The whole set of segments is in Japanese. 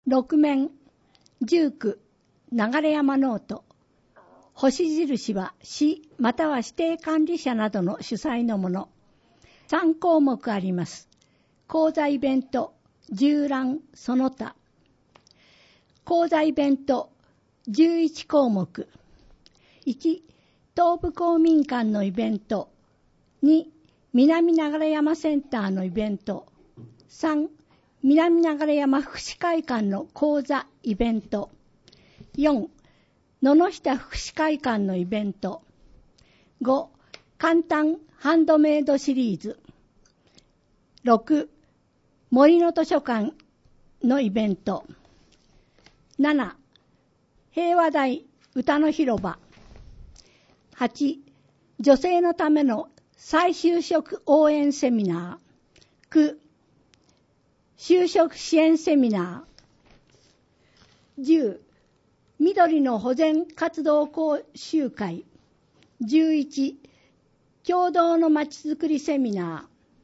6面19流山ノート。星印は市または指定管理者などの主催のもの。3項目あります。講座イベント、縦覧、その他。講座イベント、11項目。1、東部公民館のイベント。2、南流山センターのイベント。3、南流山福祉会館の講座イベント。4、野々下福祉会館のイベント。5、簡単ハンドメイドシリーズ。6、森の図書館のイベント。7、平和台歌の広場。8、女性のための再就職応援セミナー。9、就職支援セミナー。10、緑の保全活動講習会。11、共同のまちづくりセミナ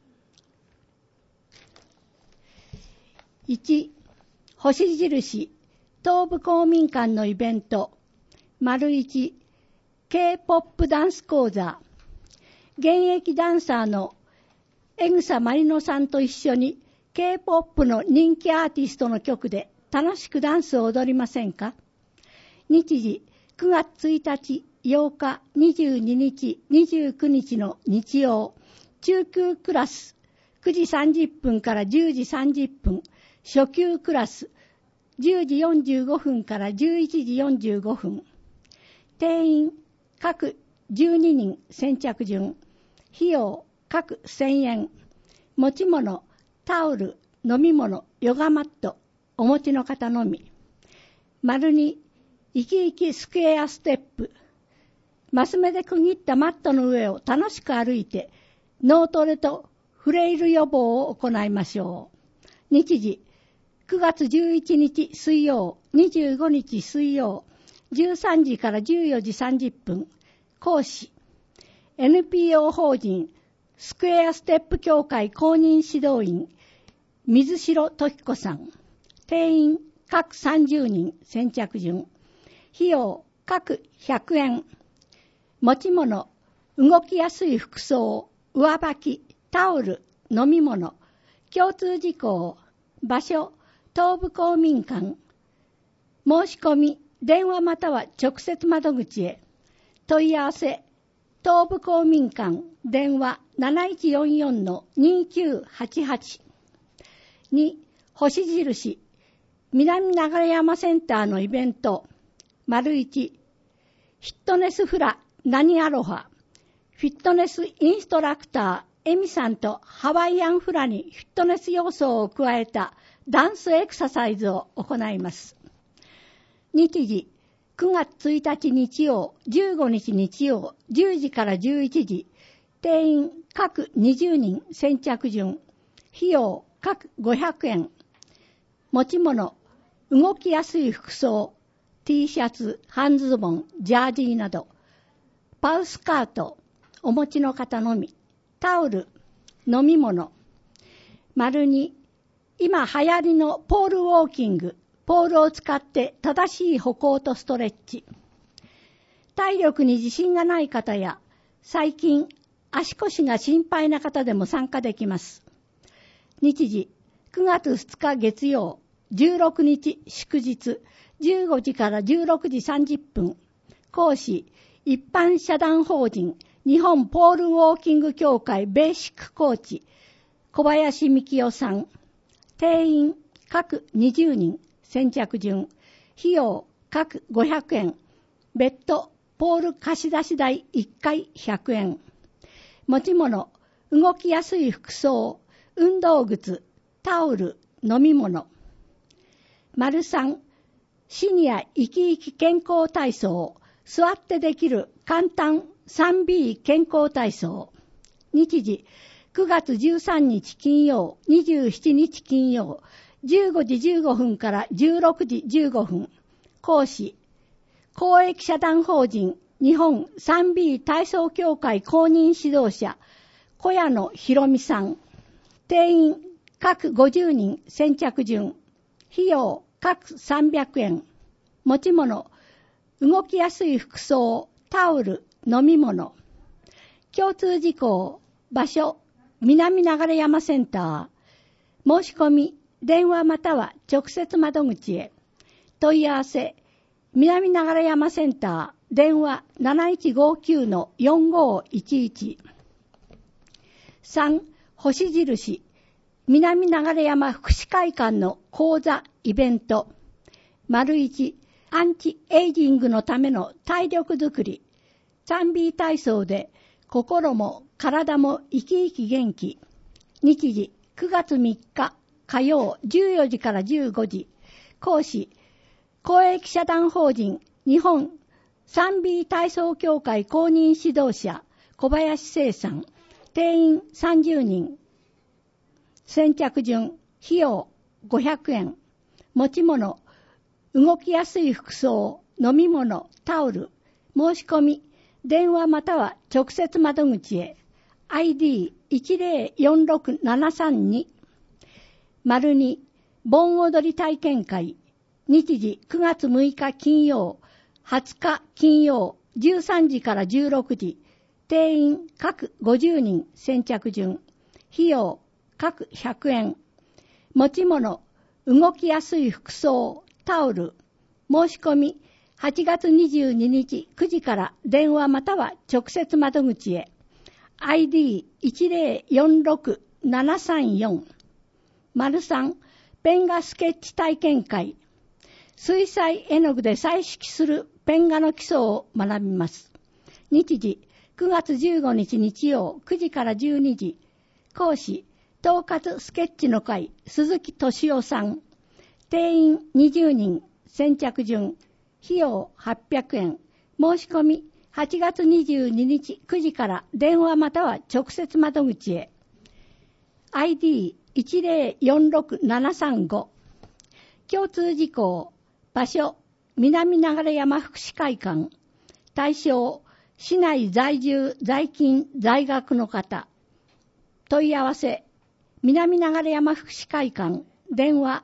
ー。1、星印東部公民館のイベント。1、K-POP ダンス講座。現役ダンサーの江草まりのさんと一緒に K-POP の人気アーティストの曲で楽しくダンスを踊りませんか？日時9月1日、8日、22日、29日の日曜、中級クラス9時30分から10時30分、初級クラス10時45分から11時45分。定員各12人先着順。費用各1000円。持ち物、タオル、飲み物、ヨガマット、お持ちの方のみ。2、生き生きスクエアステップ。マス目で区切ったマットの上を楽しく歩いて、脳トレとフレイル予防を行いましょう。日時、9月11日水曜、25日水曜、13時から14時30分。講師、NPO 法人スクエアステップ協会公認指導員、水城時子さん。定員各30人先着順。費用各100円。持ち物、動きやすい服装、上履き、タオル、飲み物。共通事項、場所、東部公民館。申し込み、電話または直接窓口へ。問い合わせ、東部公民館、電話 7144-2988。2、星印、南流山センターのイベント。1、フィットネスフラ、何アロハ。フィットネスインストラクター、エミさんとハワイアンフラにフィットネス要素を加えたダンスエクササイズを行います。日時、9月1日日曜、15日日曜、10時から11時。定員各20人先着順。費用各500円。持ち物、動きやすい服装、T シャツ、半ズボン、ジャージーなど。パウスカート、お持ちの方のみ。タオル、飲み物。2、今流行りのポールウォーキング。ポールを使って正しい歩行とストレッチ。体力に自信がない方や、最近足腰が心配な方でも参加できます。日時、9月2日月曜、16日祝日、15時から16時30分。講師、一般社団法人、日本ポールウォーキング協会ベーシックコーチ、小林幹夫さん。定員、各20人。先着順。費用各500円。別途ポール貸し出し代1回100円。持ち物、動きやすい服装、運動靴、タオル、飲み物。3、シニア生き生き健康体操、座ってできる簡単 3B 健康体操。日時、9月13日金曜、27日金曜、15時15分から16時15分。講師、公益社団法人日本 3B 体操協会公認指導者、小谷野博美さん。定員各50人先着順。費用各300円。持ち物、動きやすい服装、タオル、飲み物。共通事項、場所、南流山センター。申し込み、電話または直接窓口へ。問い合わせ、南流山センター、電話 7159-4511。3、星印、南流山福祉会館の講座、イベント。1、アンチエイジングのための体力づくり。3B 体操で心も体も生き生き元気。日時9月3日火曜14時から15時。講師、公益社団法人日本 3B 体操協会公認指導者小林聖さん。定員30人。先着順、費用500円。持ち物、動きやすい服装、飲み物、タオル。申し込み、電話または直接窓口へ。ID1046-732。2、盆踊り体験会。日時9月6日金曜、20日金曜、13時から16時。定員各50人、先着順。費用各100円。持ち物、動きやすい服装、タオル。申し込み、8月22日9時から電話または直接窓口へ。ID1046-734。3、ペン画スケッチ体験会。水彩絵の具で彩色するペン画の基礎を学びます。日時、9月15日日曜9時から12時。講師、統括スケッチの会、鈴木俊夫さん。定員20人、先着順。費用800円。申し込み、8月22日9時から電話または直接窓口へ。ID1046-735。共通事項、場所、南流山福祉会館。対象、市内在住、在勤、在学の方。問い合わせ、南流山福祉会館、電話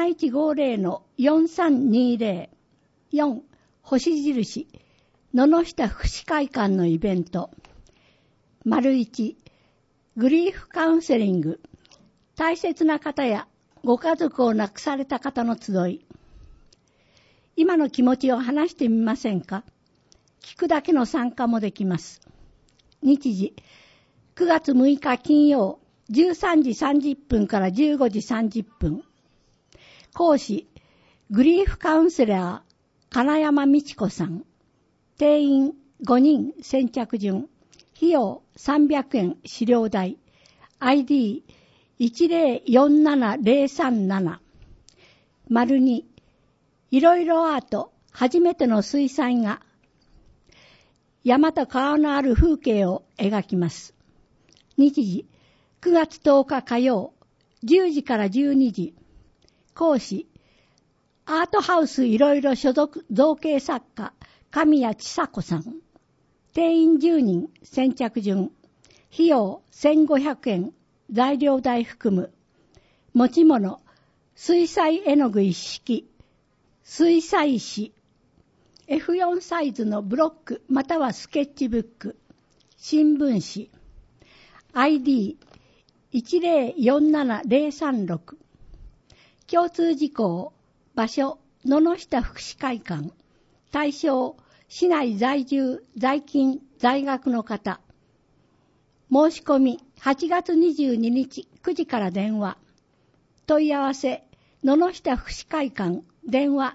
7150-4320。4、星印、野々下福祉会館のイベント。1、グリーフカウンセリング。大切な方やご家族を亡くされた方の集い。今の気持ちを話してみませんか？聞くだけの参加もできます。日時、9月6日金曜、13時30分から15時30分。講師、グリーフカウンセラー、金山美智子さん。定員5人、先着順。費用300円、資料代。ID1047-037。2、いろいろアート、初めての水彩画。山と川のある風景を描きます。日時、9月10日火曜、10時から12時。講師、アートハウスいろいろ所属造形作家、神谷千佐子さん。定員10人、先着順。費用1500円、材料代含む。持ち物、水彩絵の具一式、水彩紙、F4 サイズのブロックまたはスケッチブック、新聞紙、ID1047-036。共通事項、場所、野々下福祉会館。対象、市内在住、在勤、在学の方。申し込み、8月22日9時から電話。問い合わせ、野々下福祉会館、電話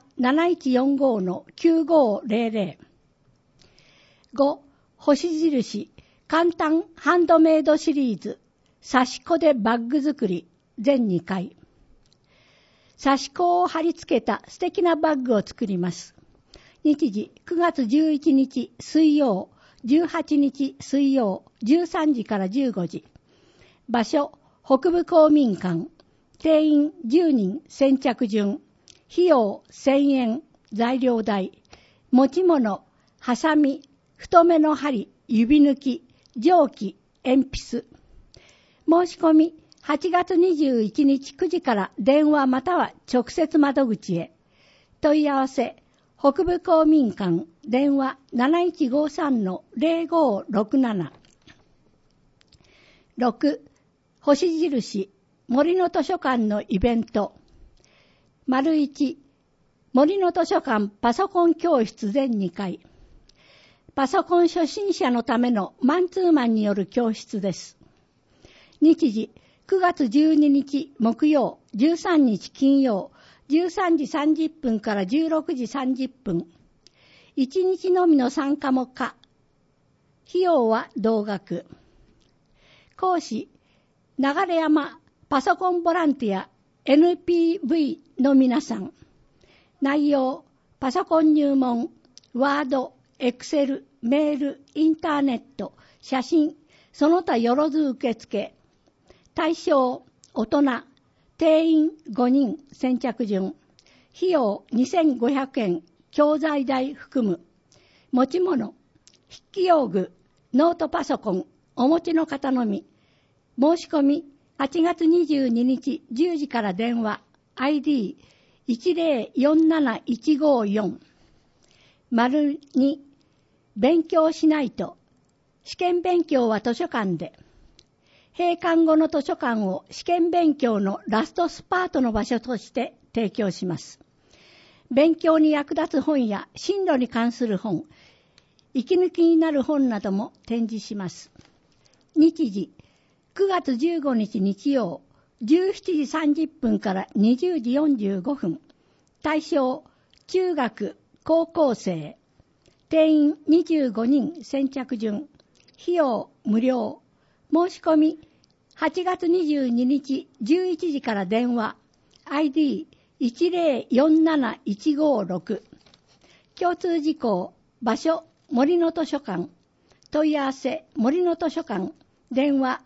7145-9500。5、星印、簡単ハンドメイドシリーズ、刺し子でバッグ作り、全2回。刺し子を貼り付けた素敵なバッグを作ります。日時、9月11日水曜、18日水曜、13時から15時。場所、北部公民館。定員10人、先着順。費用1000円、材料代。持ち物、ハサミ、太めの針、指抜き、定規、鉛筆。申し込み、8月21日9時から電話または直接窓口へ。 問い合わせ北部公民館電話 7153-0567 6. 星印森の図書館のイベント 1. 森の図書館パソコン教室全2回。パソコン初心者のためのマンツーマンによる教室です。日時9月12日木曜、13日金曜、13時30分から16時30分。1日のみの参加も可。費用は同額。講師、流山パソコンボランティア NPV の皆さん。内容、パソコン入門、ワード、エクセル、メール、インターネット、写真、その他よろず受付。対象、大人、定員5人先着順。費用2500円、教材代含む。持ち物、筆記用具、ノートパソコン、お持ちの方のみ。申し込み、8月22日10時から電話、ID1047154。2、勉強しないと。試験勉強は図書館で。閉館後の図書館を試験勉強のラストスパートの場所として提供します。勉強に役立つ本や進路に関する本、息抜きになる本なども展示します。日時、9月15日日曜、17時30分から20時45分。対象、中学、高校生。定員25人先着順。費用無料。申し込み、8月22日11時から電話。ID1047156。共通事項、場所、森の図書館。問い合わせ、森の図書館。電話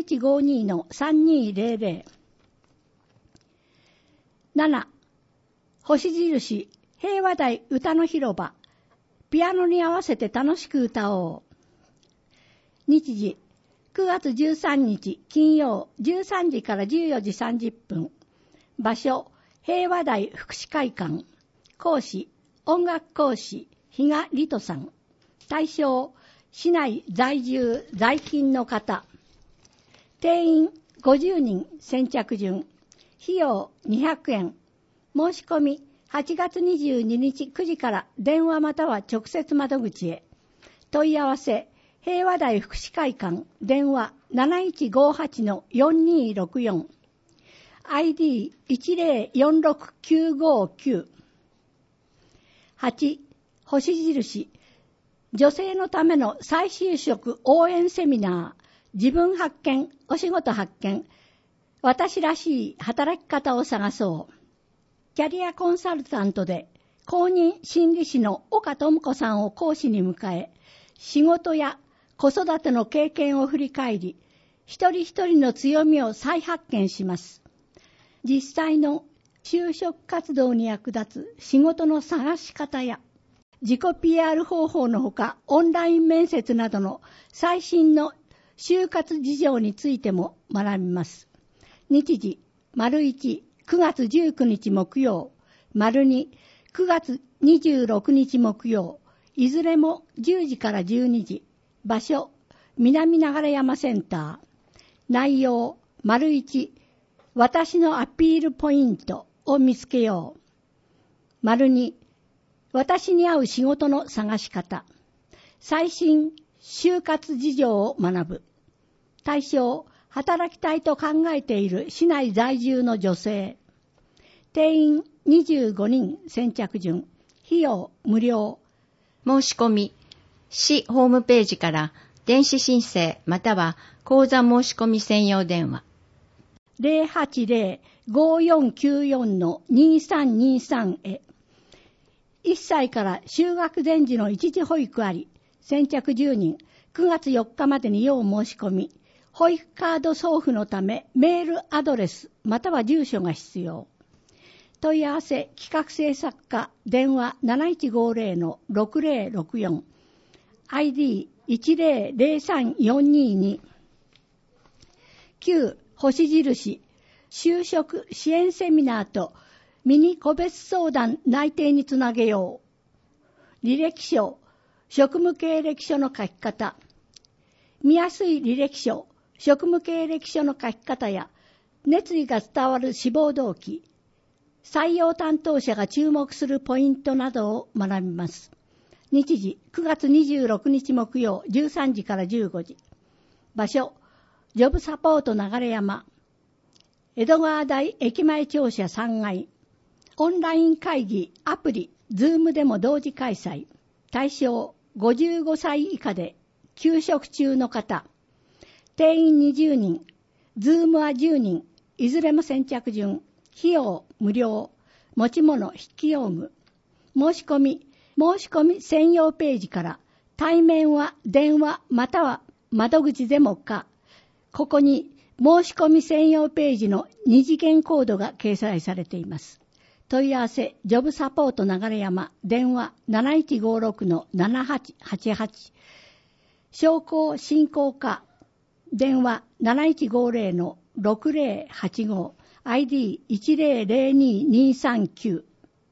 7152-3200。7. 星印平和台歌の広場。ピアノに合わせて楽しく歌おう。日時9月13日金曜13時から14時30分。場所平和台福祉会館。講師音楽講師比嘉里人さん。対象市内在住在勤の方。定員50人先着順。費用200円。申し込み8月22日9時から電話または直接窓口へ。問い合わせ平和台福祉会館電話 7158-4264。ID1046959。8. 星印女性のための再就職応援セミナー。自分発見、お仕事発見。私らしい働き方を探そう。キャリアコンサルタントで公認心理師の岡智子さんを講師に迎え、仕事や子育ての経験を振り返り、一人一人の強みを再発見します。実際の就職活動に役立つ仕事の探し方や、自己 PR 方法のほか、オンライン面接などの最新の就活事情についても学びます。日時、1、9月19日木曜、2、9月26日木曜、いずれも10時から12時。場所、南流山センター。内容、1、私のアピールポイントを見つけよう。2、私に合う仕事の探し方。最新就活事情を学ぶ。対象、働きたいと考えている市内在住の女性。定員25人先着順。費用無料。 申し込み、市ホームページから電子申請または口座申し込み専用電話。 080-5494-2323 へ。1歳から就学前時の一時保育あり、先着10人、9月4日までに要申し込み、保育カード送付のためメールアドレスまたは住所が必要。問い合わせ企画制作課電話 7150-6064 ID1003422。 9. 星印就職支援セミナーとミニ個別相談内定につなげよう。履歴書、職務経歴書の書き方。見やすい履歴書、職務経歴書の書き方や、熱意が伝わる志望動機、採用担当者が注目するポイントなどを学びます。日時、9月26日木曜13時から15時。場所、ジョブサポート流山。江戸川台駅前庁舎3階。オンライン会議、アプリ、ズームでも同時開催。対象、55歳以下で、休職中の方。定員20人、ズームは10人、いずれも先着順。費用無料。持ち物筆記用具。申し込み専用ページから、対面は電話または窓口でもか。ここに申し込み専用ページの2次元コードが掲載されています。問い合わせ、ジョブサポート流山、電話 7156-7888。商工振興課、電話 7150-6085。ID1002-239。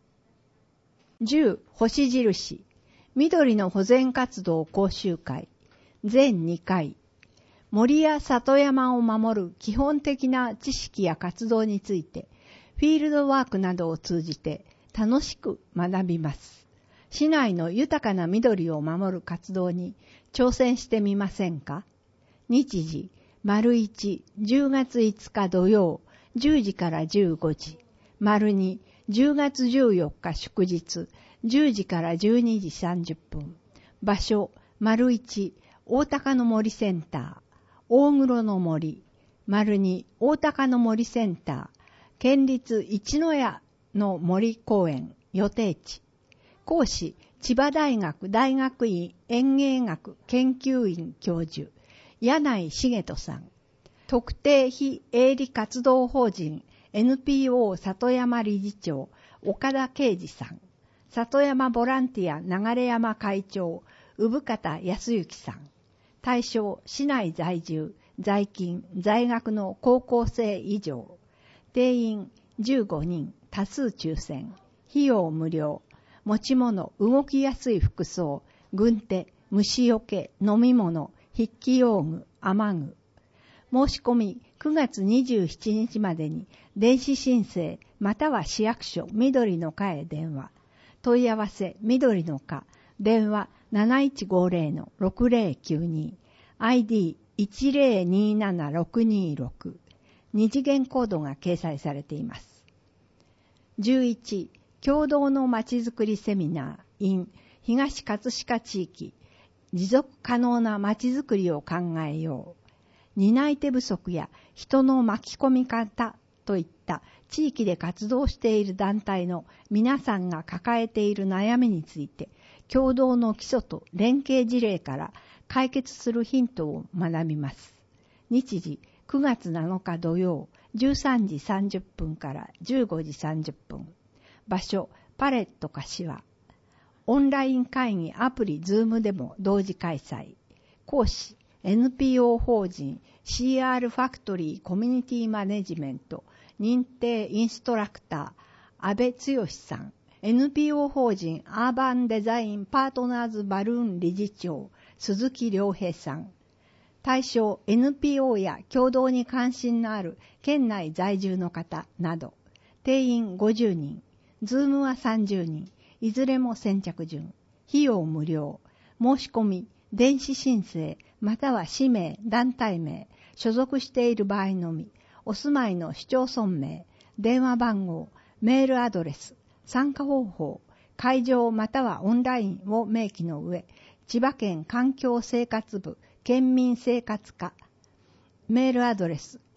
10星印緑の保全活動講習会全2回。森や里山を守る基本的な知識や活動についてフィールドワークなどを通じて楽しく学びます。市内の豊かな緑を守る活動に挑戦してみませんか？日時、1、10月5日土曜、10時から15時。2、10月14日祝日、10時から12時30分。場所、1、大高の森センター、大黒の森。2、大高の森センター、県立一の谷の森公園予定地。講師、千葉大学大学院園芸学研究院教授、柳井茂人さん。特定非営利活動法人 NPO 里山理事長、岡田啓二さん。里山ボランティア流山会長、産方康之さん。対象、市内在住、在勤、在学の高校生以上。定員15人、多数抽選。費用無料。持ち物、動きやすい服装、軍手、虫よけ、飲み物、筆記用具、雨具。申し込み9月27日までに電子申請または市役所緑の課へ電話。問い合わせ緑の課電話 7150-6092 ID1027-626 2次元コードが掲載されています。11共同のまちづくりセミナー in 東葛飾地域持続可能なまちづくりを考えよう。担い手不足や人の巻き込み方といった地域で活動している団体の皆さんが抱えている悩みについて、共同の基礎と連携事例から解決するヒントを学びます。日時9月7日土曜13時30分から15時30分。場所パレット柏。オンライン会議アプリズームでも同時開催。講師NPO 法人 CR ファクトリーコミュニティマネジメント認定インストラクター安倍剛さん。 NPO 法人アーバンデザインパートナーズバルーン理事長鈴木良平さん。対象 NPO や共同に関心のある県内在住の方など。定員50人、ズームは30人、いずれも先着順。費用無料。申し込み電子申請または氏名、団体名、所属している場合のみ、お住まいの市町村名、電話番号、メールアドレス、参加方法、会場またはオンラインを明記の上、千葉県環境生活部県民生活課、メールアドレス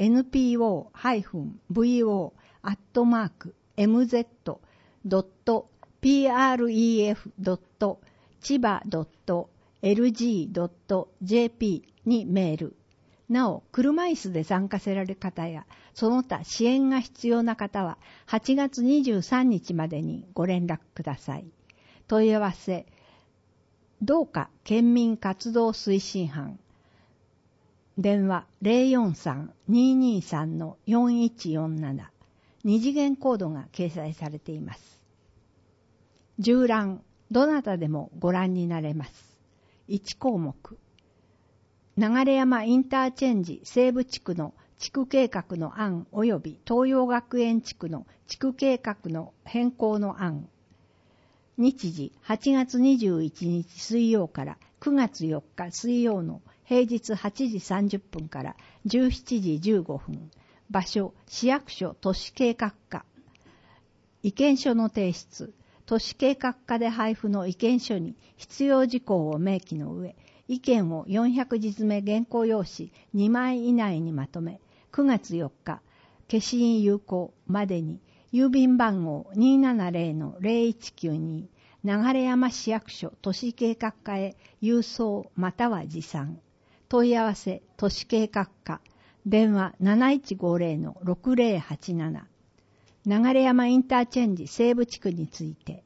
npo-voice@mz.pref.chiba.lg.jp にメール。なお、車椅子で参加される方や、その他支援が必要な方は、8月23日までにご連絡ください。問い合わせ、どうか県民活動推進班。電話 043-223-4147 二次元コードが掲載されています。縦覧、どなたでもご覧になれます。1項目。流山インターチェンジ西部地区の地区計画の案及び東洋学園地区の地区計画の変更の案。日時8月21日水曜から9月4日水曜の平日8時30分から17時15分。場所、市役所都市計画課。意見書の提出。都市計画課で配布の意見書に必要事項を明記の上、意見を400字詰め原稿用紙2枚以内にまとめ、9月4日、消印有効までに、郵便番号 270-0192、流山市役所都市計画課へ郵送または持参。問い合わせ、都市計画課。電話 7150-6087。流山インターチェンジ西部地区について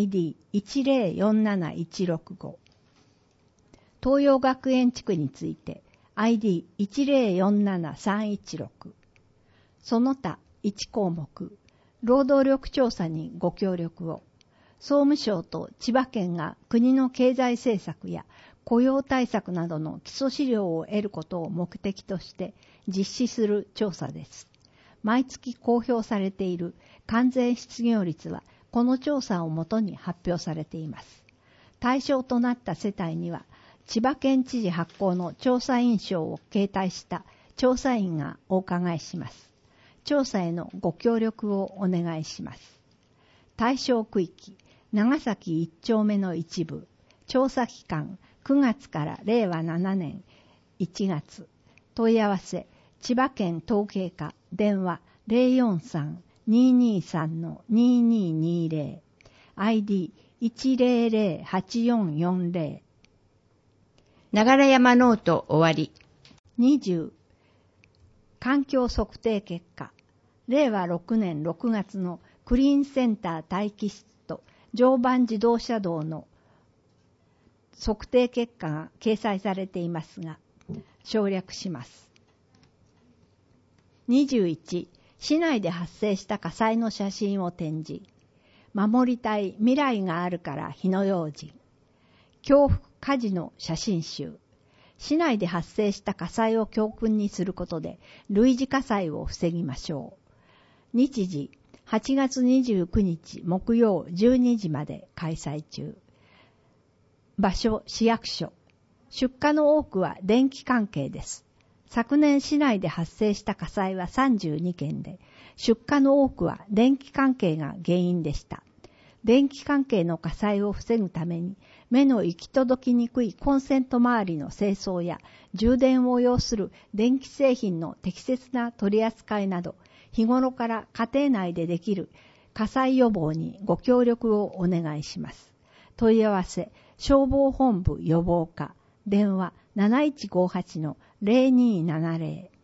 ID1047165。東洋学園地区について ID1047316。その他1項目、労働力調査にご協力を。総務省と千葉県が国の経済政策や雇用対策などの基礎資料を得ることを目的として実施する調査です。毎月公表されている完全失業率はこの調査をもとに発表されています。対象となった世帯には千葉県知事発行の調査印章を携帯した調査員がお伺いします。調査へのご協力をお願いします。対象区域、長崎1丁目の一部、調査期間9月から令和7年1月、問い合わせ、千葉県統計課、電話 043-223-2220、ID1008440。 流山ノート終わり。 20、環境測定結果、令和6年6月のクリーンセンター待機室と常磐自動車道の測定結果が掲載されていますが、省略します。21、市内で発生した火災の写真を展示。守りたい未来があるから火の用心。恐怖火事の写真集。市内で発生した火災を教訓にすることで類似火災を防ぎましょう。日時8月29日木曜12時まで開催中。場所、市役所。出火の多くは電気関係です。昨年市内で発生した火災は32件で、出火の多くは電気関係が原因でした。電気関係の火災を防ぐために、目の行き届きにくいコンセント周りの清掃や充電を要する電気製品の適切な取り扱いなど、日頃から家庭内でできる火災予防にご協力をお願いします。問い合わせ、消防本部予防課、電話 7158-0270。